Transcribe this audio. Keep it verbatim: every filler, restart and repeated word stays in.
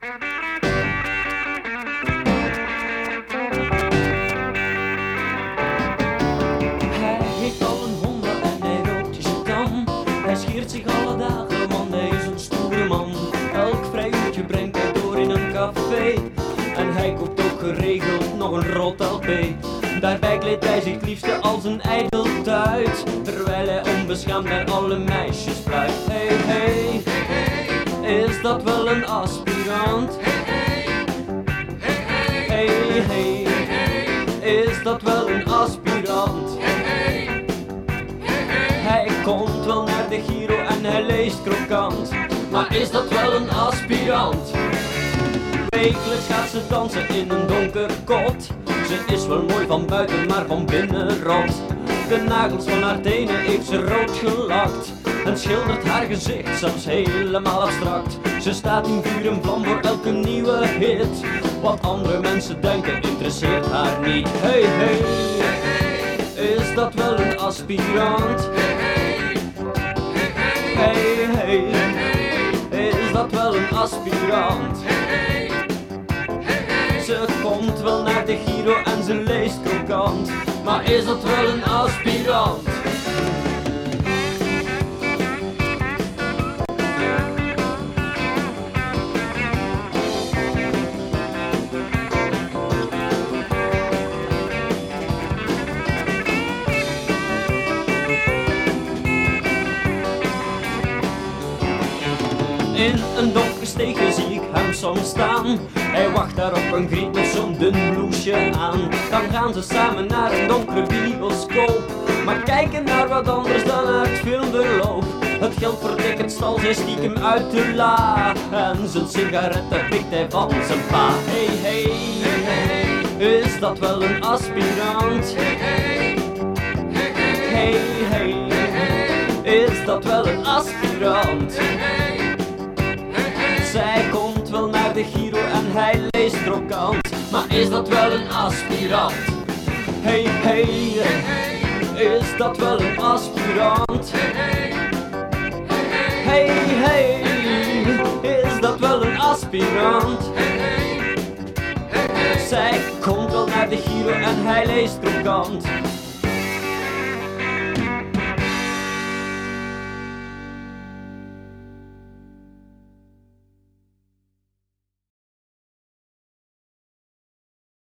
Hij heeft al een Honda en hij rookt je dan. Hij scheert zich alle dagen, want hij is een stoere man. Elk vrij uurtje brengt hij door in een café. En hij koopt ook geregeld nog een rot L P. Daarbij kleedt hij zich het liefste als een ijdeltuit, terwijl hij onbeschaamd naar alle meisjes fluit. Hey, hey, is dat wel een aspirant? Hey, hey, is dat wel een aspirant? Hij komt wel naar de Giro en hij leest krokant, maar is dat wel een aspirant? Wekelijks gaat ze dansen in een donker kot. Ze is wel mooi van buiten, maar van binnen rot. De nagels van haar tenen heeft ze rood gelakt en schildert haar gezicht zelfs helemaal abstract. Ze staat in vuur en vlam voor elke nieuwe hit. Wat andere mensen denken interesseert haar niet. Hey, hey, is dat wel een aspirant? Hey, hey, is dat wel een aspirant? Ze komt wel naar de Giro en ze leest krokant, maar is dat wel een aspirant? In een donker steegje zie ik hem soms staan. Hij wacht daar op een griet met zo'n dun blouseje aan. Dan gaan ze samen naar een donkere bioscoop, maar kijken naar wat anders dan naar het filmverloop. Het geld voor tickets stal zij stiekem uit de la en zijn sigaretten pikt hij van zijn pa. Hey, hey, hey, is dat wel een aspirant? Hey, hey, is dat wel een aspirant? Zij komt wel naar de Giro en hij leest krokant, maar is dat wel een aspirant? Hey, hey, is dat wel een aspirant? Hey, hey, is dat wel een aspirant? Zij komt wel naar de Giro en hij leest krokant,